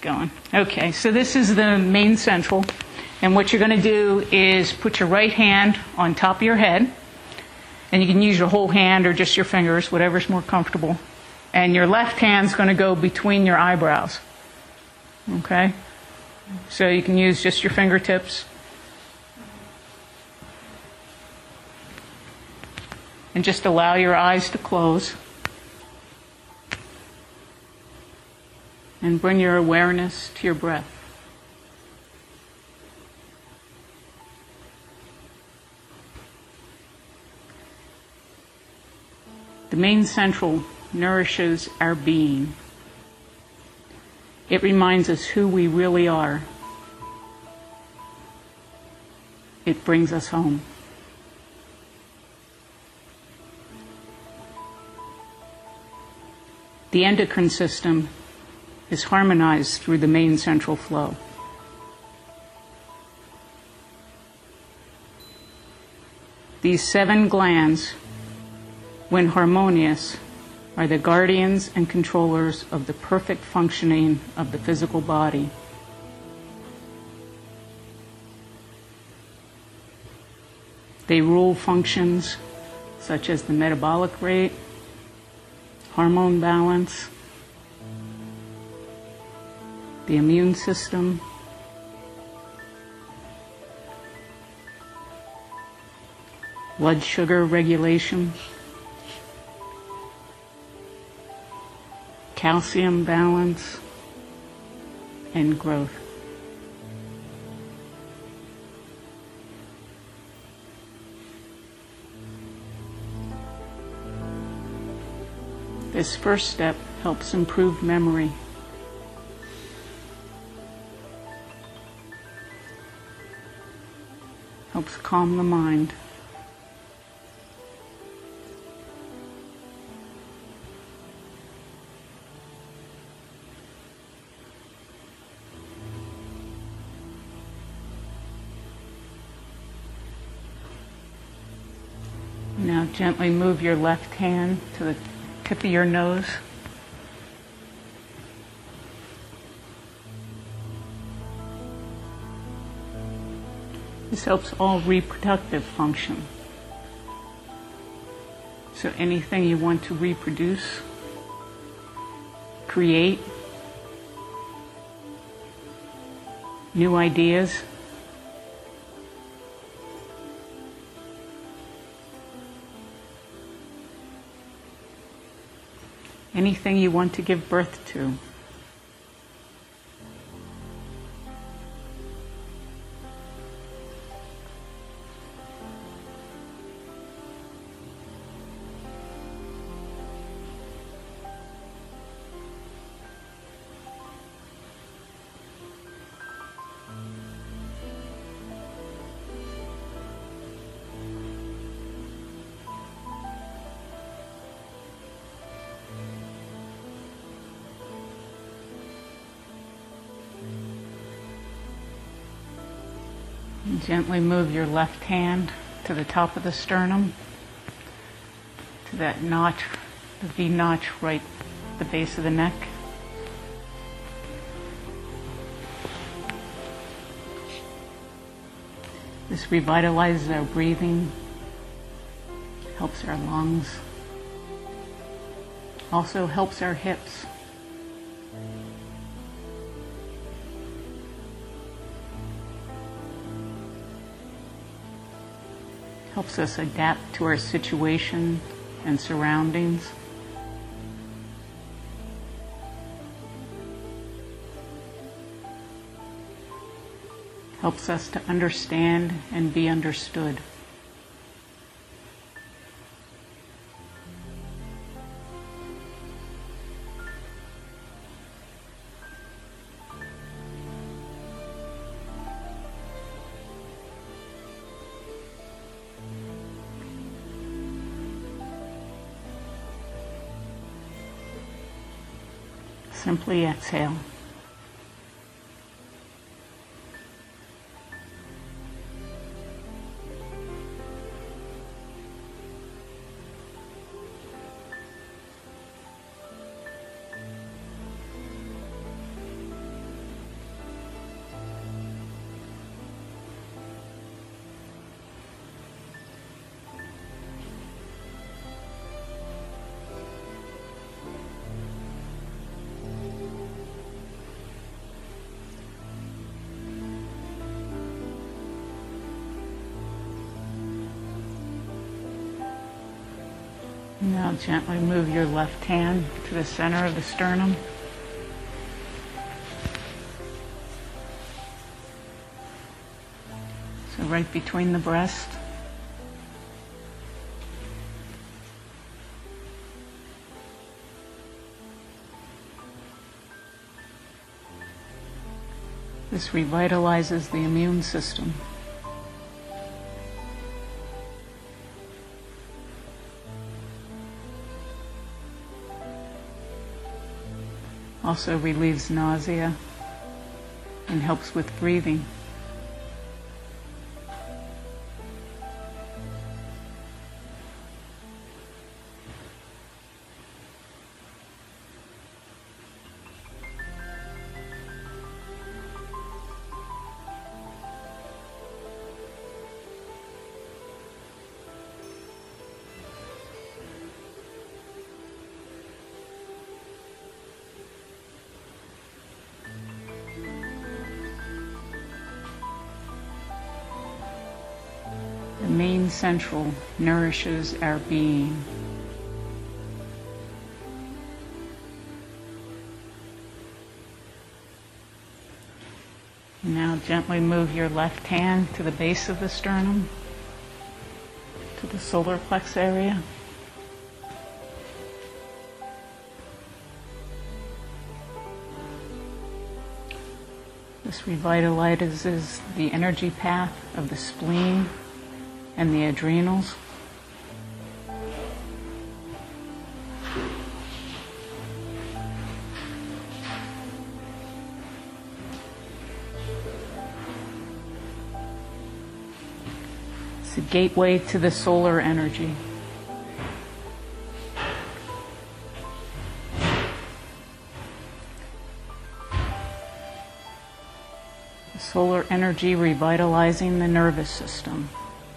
going. Okay, so this is the main central. And what you're going to do is put your right hand on top of your head. And you can use your whole hand or just your fingers, whatever's more comfortable. And your left hand's going to go between your eyebrows. Okay? So you can use just your fingertips. And just allow your eyes to close. And bring your awareness to your breath. The main central nourishes our being. It reminds us who we really are. It brings us home. The endocrine system is harmonized through the main central flow. These 7 glands, when harmonious, are the guardians and controllers of the perfect functioning of the physical body. They rule functions such as the metabolic rate, hormone balance, the immune system, blood sugar regulation, calcium balance, and growth. This first step helps improve memory. Helps calm the mind. Now gently move your left hand to the tip of your nose. This helps all reproductive function. So anything you want to reproduce, create, new ideas, anything you want to give birth to. And gently move your left hand to the top of the sternum, to that notch, the V notch right at the base of the neck. This revitalizes our breathing, helps our lungs, also helps our hips. Helps us adapt to our situation and surroundings. Helps us to understand and be understood. Simply exhale. Now gently move your left hand to the center of the sternum. So right between the breast. This revitalizes the immune system. Also relieves nausea and helps with breathing. The main central nourishes our being. Now gently move your left hand to the base of the sternum, to the solar plex area. This revitalizes the energy path of the spleen and the adrenals. It's a gateway to the solar energy. The solar energy revitalizing the nervous system.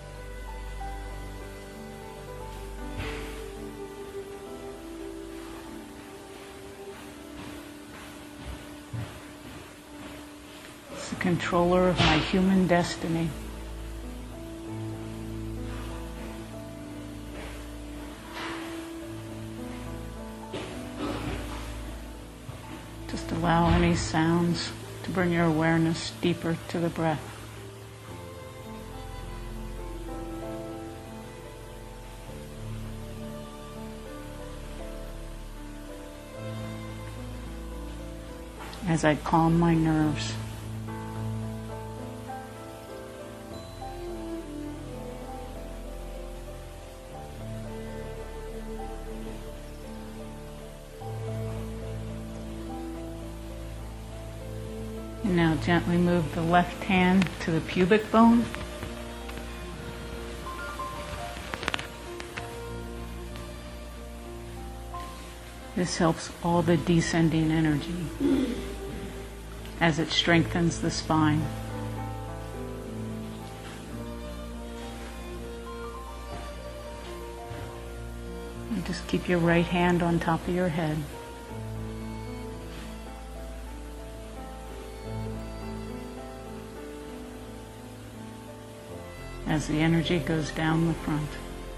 It's the controller of my human destiny. Just allow any sounds to bring your awareness deeper to the breath. As I calm my nerves. And now gently move the left hand to the pubic bone. This helps all the descending energy as it strengthens the spine. And just keep your right hand on top of your head. As the energy goes down the front.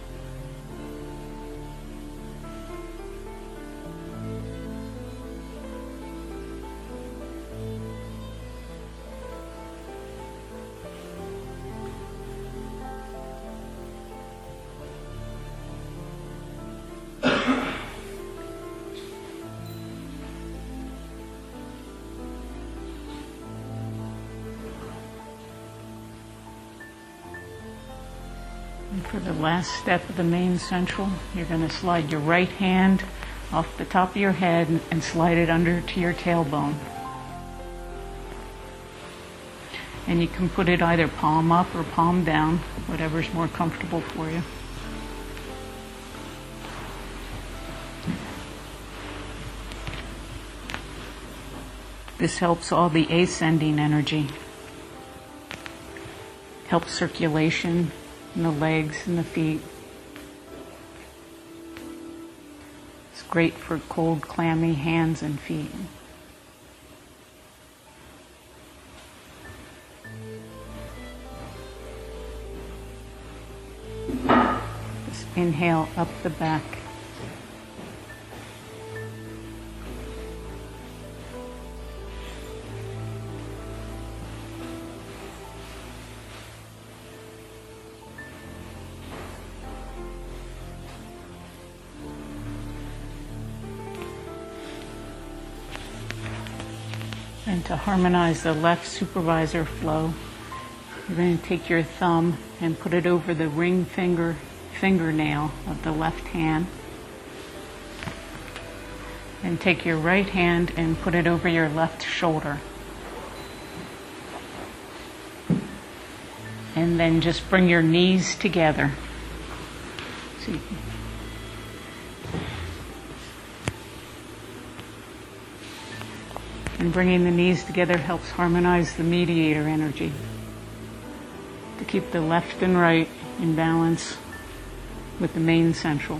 And for the last step of the main central, you're going to slide your right hand off the top of your head and slide it under to your tailbone. And you can put it either palm up or palm down, whatever's more comfortable for you. This helps all the ascending energy. Helps circulation in the legs and the feet. It's great for cold, clammy hands and feet. Just inhale up the back And to harmonize the left supervisor flow, you're going to take your thumb and put it over the ring fingernail of the left hand. And take your right hand and put it over your left shoulder. And then just bring your knees together. So you can and bringing the knees together helps harmonize the mediator energy to keep the left and right in balance with the main central.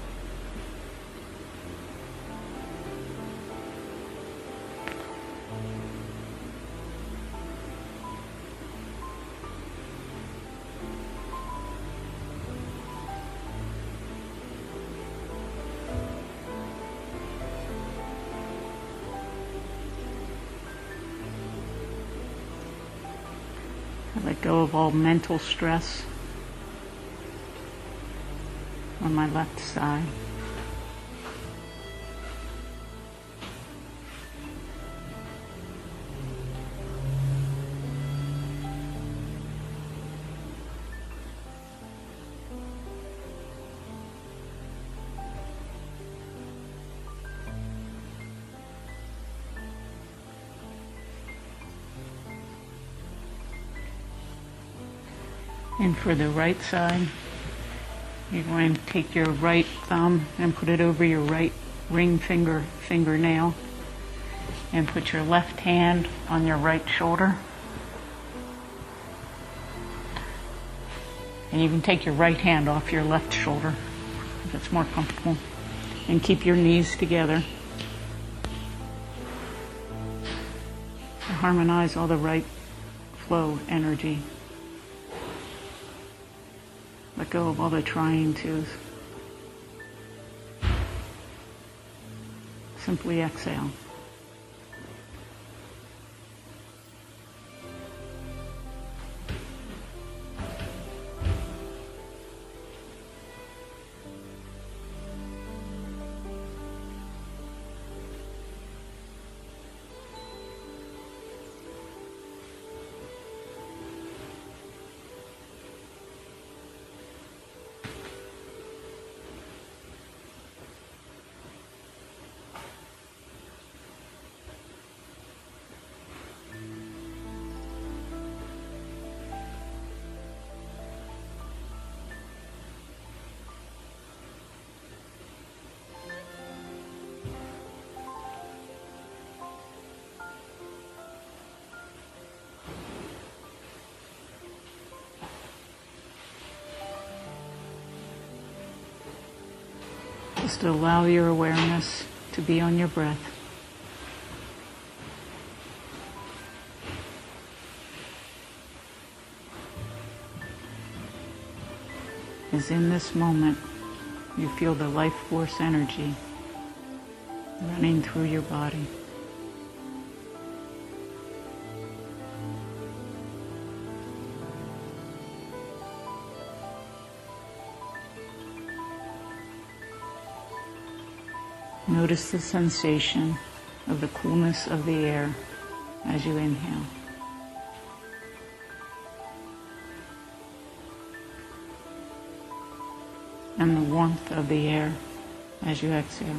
Let go of all mental stress on my left side. And for the right side, you're going to take your right thumb and put it over your right ring fingernail, and put your left hand on your right shoulder. And you can take your right hand off your left shoulder if it's more comfortable. And keep your knees together to harmonize all the right flow energy. Let go of all the trying tos. Simply exhale. Just allow your awareness to be on your breath. As in this moment, you feel the life force energy running through your body. Notice the sensation of the coolness of the air as you inhale. And the warmth of the air as you exhale.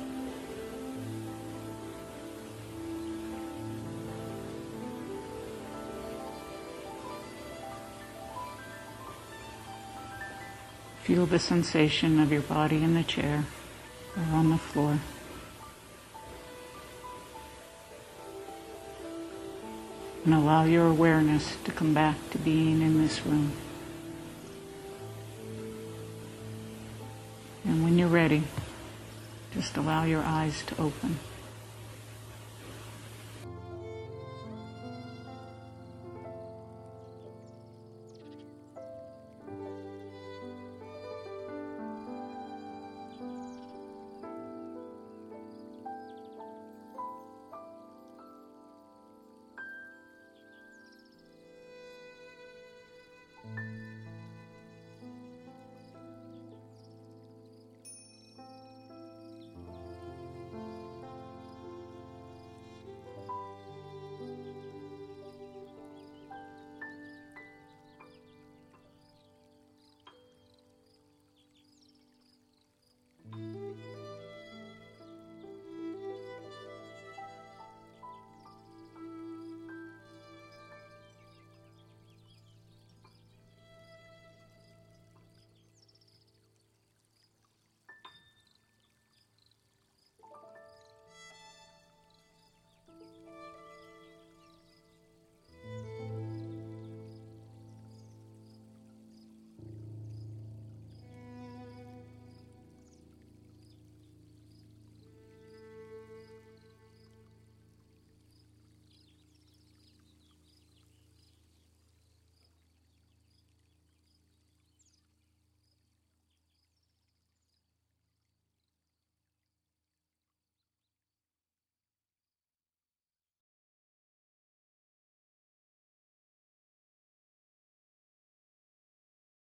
Feel the sensation of your body in the chair or on the floor. And allow your awareness to come back to being in this room. And when you're ready, just allow your eyes to open.